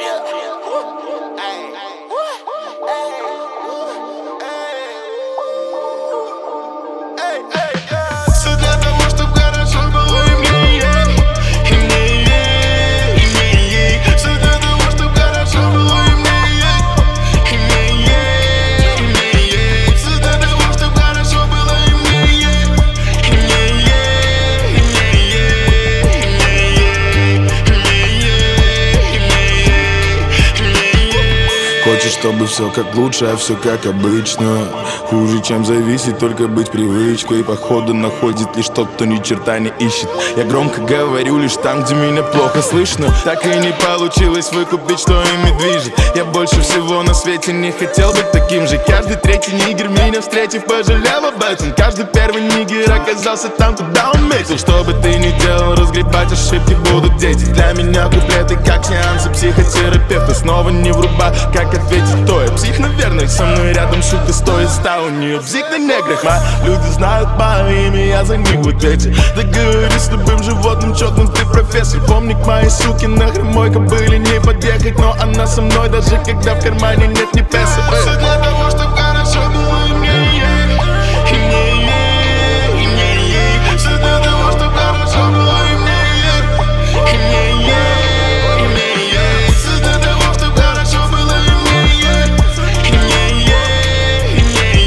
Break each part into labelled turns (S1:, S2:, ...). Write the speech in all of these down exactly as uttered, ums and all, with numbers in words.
S1: Все для того, чтоб хорошо было и мне, и мне, и мне. Все для того, чтоб хорошо было и мне, и мне, и мне. Все для того, чтоб хорошо было и мне, и мне, и мне.
S2: Хочешь, чтобы все как лучше, а все как обычно. Хуже, чем зависит, только быть привычкой. Походу находит лишь тот, кто ни черта не ищет. Я громко говорю лишь там, где меня плохо слышно. Так и не получилось выкупить, что ими движет. Я больше всего на свете не хотел быть таким же. Каждый третий нигер, меня встретив, пожалел об этом. Каждый первый нигер оказался там, куда он метил. Что бы ты ни делал, разгребать ошибки будут дети. Для меня куплеты как сеансы психотерапевта. Снова не врубаю, как ответить то я псих, наверное, со мной рядом шутка стоит ста. У нее бзик на неграх, ма. Люди знают мое имя, я за них в ответе. Договорюсь с любым животным, чокнутый профессор. Помни, к моей суке нахрен мой кобыле не подъехать. Но она со мной, даже когда в кармане нет ни песо.
S1: Все для того, чтоб хорошо было и мне, и мне, и мне. Все для того, чтоб хорошо было и мне, и мне, и мне. Все для того, чтоб хорошо было и мне, и мне, и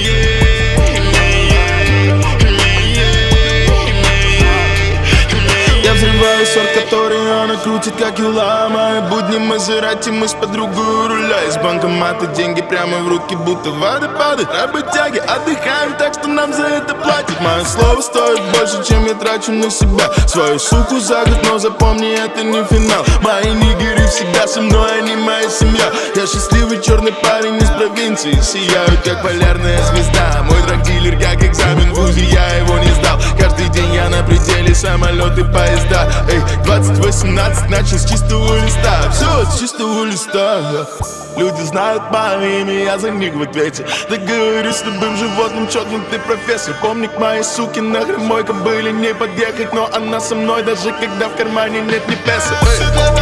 S1: мне.
S2: Я взрываю сорт, который она крутит, как юла. Мои будни Мазерати, мы с подругой у руля. Из банкомата деньги прямо в руки, будто водопады. Работяги, отдыхаем, так что нам за это платят. Мое слово стоит больше, чем я трачу на себя. Свою суку за год, но запомни, это не финал. Мои нигеры всегда со мной, они моя семья. Я счастливый черный парень из провинции. Сияю, как полярная звезда. Мой драг-дилер, как экзамен в вузе, я его не сдал. Каждый день я на пределе, самолеты, поезда. Эй, двадцать восемнадцать, начал с чистого листа. Все с чистого листа. Люди знают мое имя, я за них в ответе. Договорюсь с любым животным, чокнутый профессор. Помни, к моей суке нахрен мой кобыле не подъехать. Но она со мной, даже когда в кармане нет ни песо.
S1: Все для